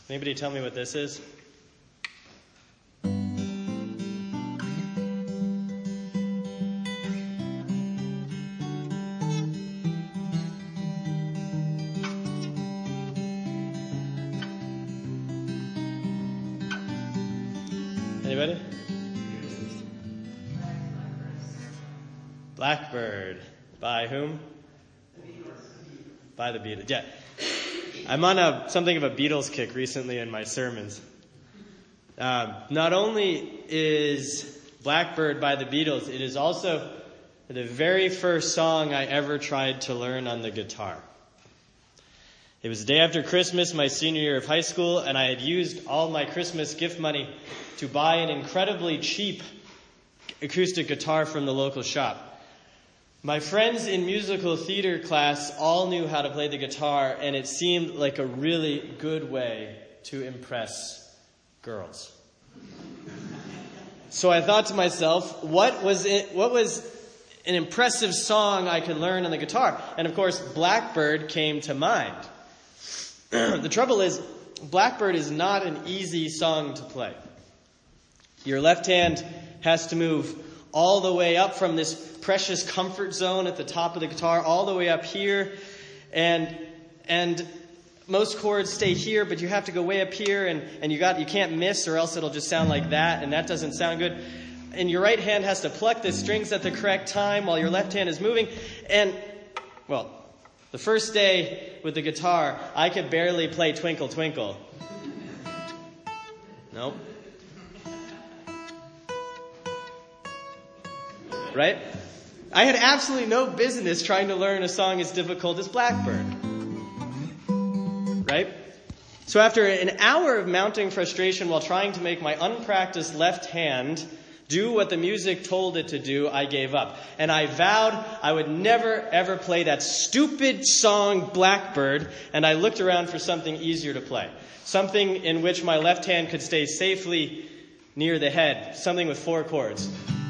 Anybody tell me what this is? Anybody? Blackbird. By whom? By the Beatles. Yeah. I'm on something of a Beatles kick recently in my sermons. Not only is Blackbird by the Beatles, it is also the very first song I ever tried to learn on the guitar. It was the day after Christmas, my senior year of high school, and I had used all my Christmas gift money to buy an incredibly cheap acoustic guitar from the local shop. My friends in musical theater class all knew how to play the guitar, and it seemed like a really good way to impress girls. So I thought to myself, what was an impressive song I could learn on the guitar? And of course, Blackbird came to mind. The trouble is, Blackbird is not an easy song to play. Your left hand has to move all the way up from this precious comfort zone at the top of the guitar, all the way up here, and most chords stay here, but you have to go way up here, and you can't miss, or else it'll just sound like that, and that doesn't sound good. And your right hand has to pluck the strings at the correct time while your left hand is moving. And, well, the first day with the guitar, I could barely play Twinkle Twinkle. Nope. Right? I had absolutely no business trying to learn a song as difficult as Blackbird. Right? So after an hour of mounting frustration while trying to make my unpracticed left hand do what the music told it to do, I gave up. And I vowed I would never, ever play that stupid song Blackbird, and I looked around for something easier to play. Something in which my left hand could stay safely near the head. Something with 4 chords.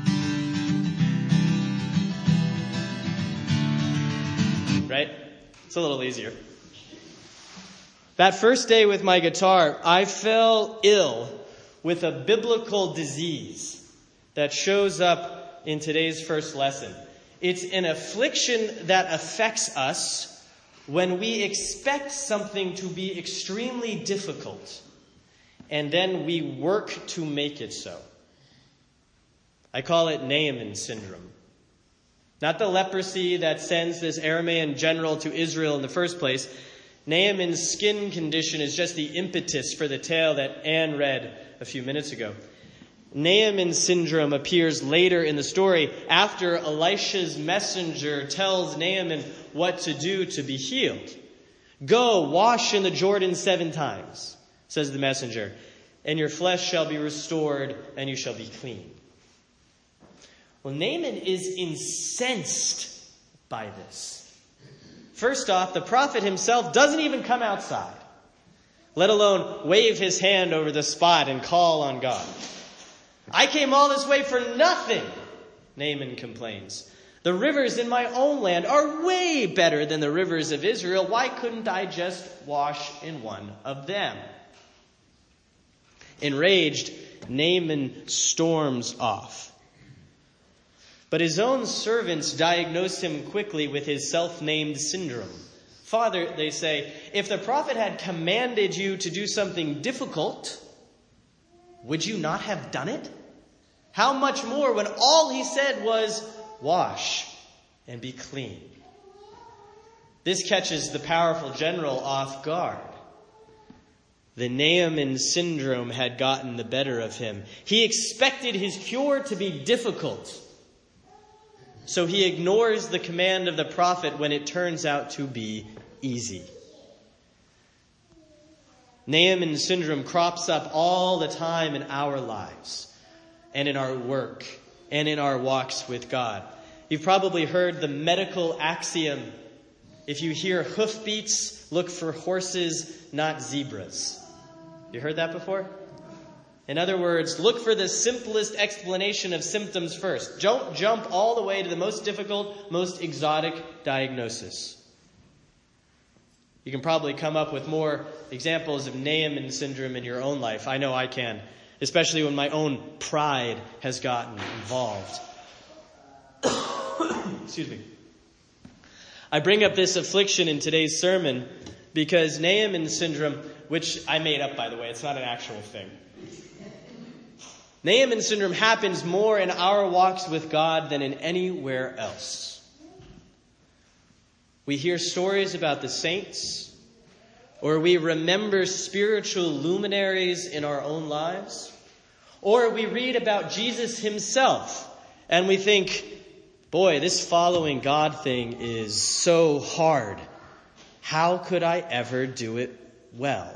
Right? It's a little easier. That first day with my guitar, I fell ill with a biblical disease that shows up in today's first lesson. It's an affliction that affects us when we expect something to be extremely difficult, and then we work to make it so. I call it Naaman syndrome. Not the leprosy that sends this Aramaean general to Israel in the first place. Naaman's skin condition is just the impetus for the tale that Anne read a few minutes ago. Naaman syndrome appears later in the story after Elisha's messenger tells Naaman what to do to be healed. Go, wash in the Jordan 7 times, says the messenger, and your flesh shall be restored and you shall be clean. Well, Naaman is incensed by this. First off, the prophet himself doesn't even come outside, let alone wave his hand over the spot and call on God. I came all this way for nothing, Naaman complains. The rivers in my own land are way better than the rivers of Israel. Why couldn't I just wash in one of them? Enraged, Naaman storms off. But his own servants diagnose him quickly with his self-named syndrome. Father, they say, if the prophet had commanded you to do something difficult, would you not have done it? How much more when all he said was, wash and be clean. This catches the powerful general off guard. The Naaman syndrome had gotten the better of him. He expected his cure to be difficult. So he ignores the command of the prophet when it turns out to be easy. Naaman syndrome crops up all the time in our lives and in our work and in our walks with God. You've probably heard the medical axiom, if you hear hoofbeats, look for horses, not zebras. You heard that before? In other words, look for the simplest explanation of symptoms first. Don't jump all the way to the most difficult, most exotic diagnosis. You can probably come up with more examples of Naaman syndrome in your own life. I know I can, especially when my own pride has gotten involved. Excuse me. I bring up this affliction in today's sermon because Naaman syndrome, which I made up, by the way, it's not an actual thing. Naaman syndrome happens more in our walks with God than in anywhere else. We hear stories about the saints, or we remember spiritual luminaries in our own lives, or we read about Jesus himself and we think, boy, this following God thing is so hard. How could I ever do it well?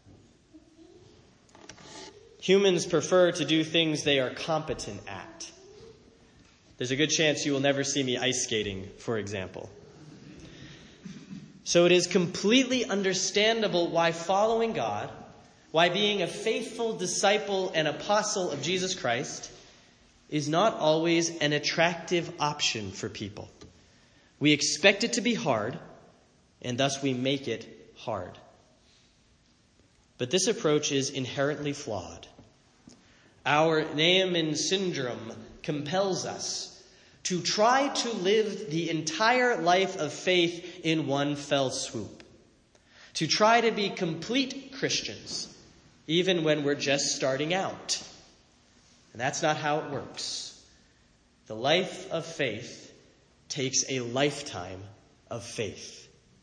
Humans prefer to do things they are competent at. There's a good chance you will never see me ice skating, for example. So it is completely understandable why following God, why being a faithful disciple and apostle of Jesus Christ is not always an attractive option for people. We expect it to be hard, and thus we make it hard. But this approach is inherently flawed. Our Naaman syndrome compels us to try to live the entire life of faith in one fell swoop. To try to be complete Christians, even when we're just starting out. And that's not how it works. The life of faith takes a lifetime of faith.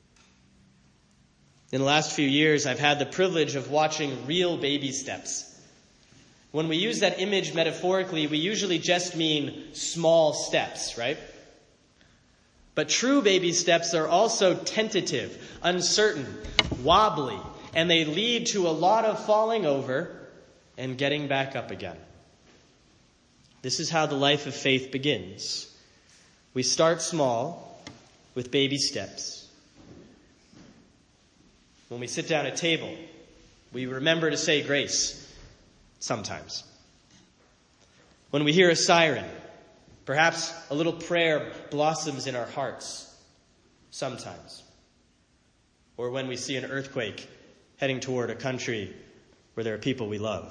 In the last few years, I've had the privilege of watching real baby steps. When we use that image metaphorically, we usually just mean small steps, right? But true baby steps are also tentative, uncertain, wobbly, and they lead to a lot of falling over and getting back up again. This is how the life of faith begins. We start small with baby steps. When we sit down at table, we remember to say grace. Sometimes. When we hear a siren, perhaps a little prayer blossoms in our hearts. Sometimes. Or when we see an earthquake heading toward a country where there are people we love.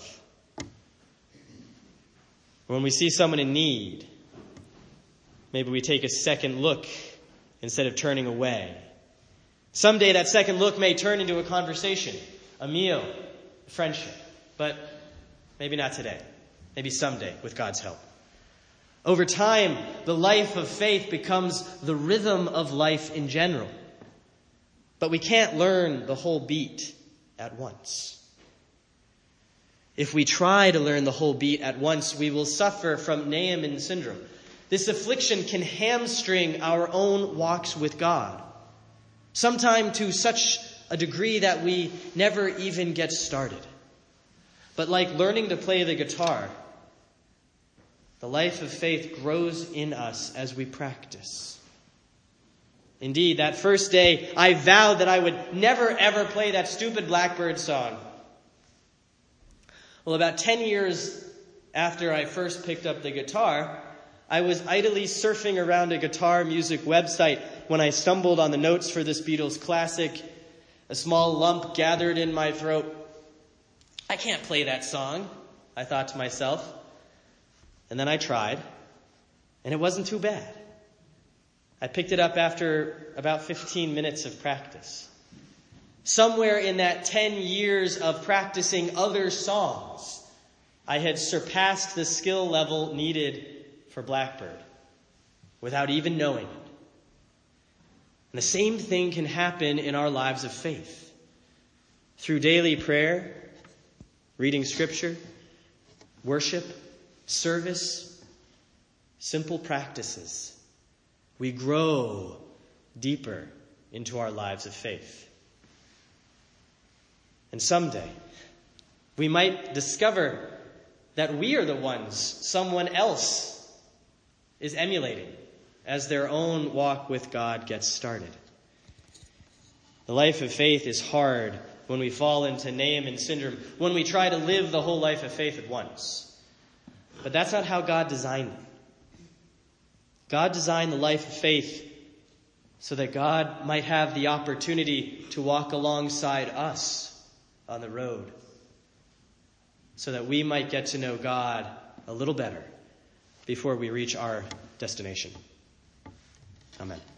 When we see someone in need, maybe we take a second look instead of turning away. Someday that second look may turn into a conversation, a meal, a friendship. But maybe not today. Maybe someday with God's help. Over time, the life of faith becomes the rhythm of life in general. But we can't learn the whole beat at once. If we try to learn the whole beat at once, we will suffer from Naaman syndrome. This affliction can hamstring our own walks with God. Sometimes to such a degree that we never even get started. But like learning to play the guitar, the life of faith grows in us as we practice. Indeed, that first day, I vowed that I would never ever play that stupid Blackbird song. Well, about 10 years after I first picked up the guitar, I was idly surfing around a guitar music website when I stumbled on the notes for this Beatles classic. A small lump gathered in my throat. I can't play that song, I thought to myself. And then I tried, and it wasn't too bad. I picked it up after about 15 minutes of practice. Somewhere in that 10 years of practicing other songs, I had surpassed the skill level needed for Blackbird without even knowing it. And the same thing can happen in our lives of faith. Through daily prayer, reading scripture, worship, service, simple practices, we grow deeper into our lives of faith. And someday, we might discover that we are the ones someone else is emulating as their own walk with God gets started. The life of faith is hard when we fall into Naaman syndrome, when we try to live the whole life of faith at once. But that's not how God designed it. God designed the life of faith so that God might have the opportunity to walk alongside us on the road, so that we might get to know God a little better before we reach our destination. Amen.